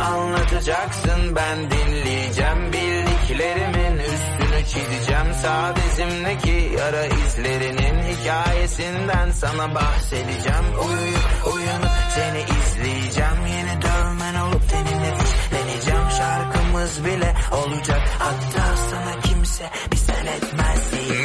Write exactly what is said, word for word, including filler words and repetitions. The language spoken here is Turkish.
anlatacaksın, ben dinleyeceğim. Bildiklerimin üstünü çizeceğim. Sağ dizimdeki yara izlerinin hikayesinden sana bahsedeceğim. Uyuyup uyanıp seni izleyeceğim. Yeni dövmen olup seninle fişleneceğim. Şarkımız bile olacak, hatta sana kimse bir sen etmez diye.